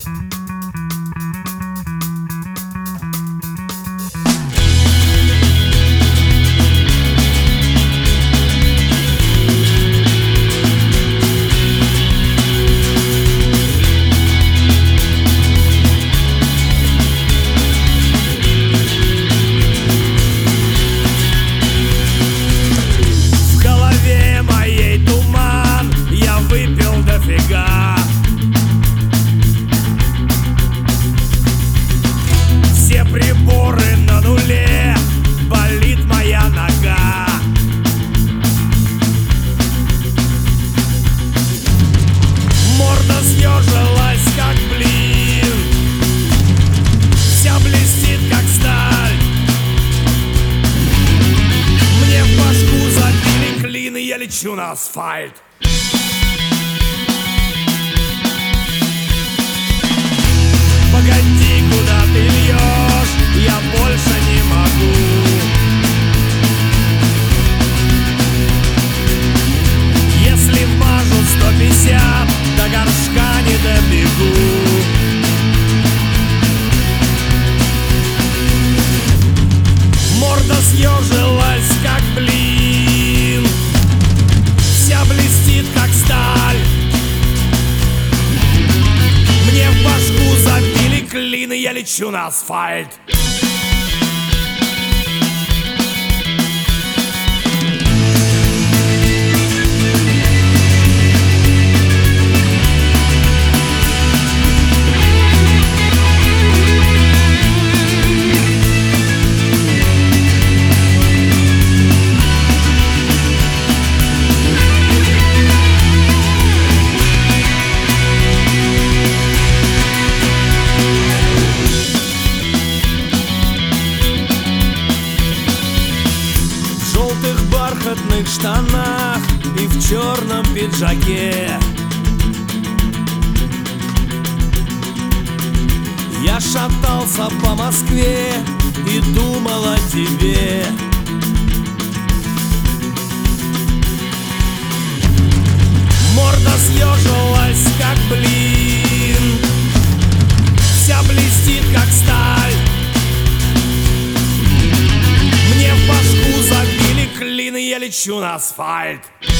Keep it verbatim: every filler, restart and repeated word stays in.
Все приборы на нуле, болит моя нога. Морда съежилась, как блин, вся блестит, как сталь. Мне в башку забили клин, и я лечу на асфальт. Погоди, куда ты льешь, я больше не могу. Если вмажу сто пятьдесят, до горшка не добегу. Морда съежилась, как блин, вся блестит, как сталь. Мне в башку забили клин, и я лечу на асфальт. В бархатных штанах и в черном пиджаке я шатался по Москве и думал о тебе. Морда съежилась, как блин, вся блестит, как сталь. Мне в башку забили клин, и я лечу на асфальт.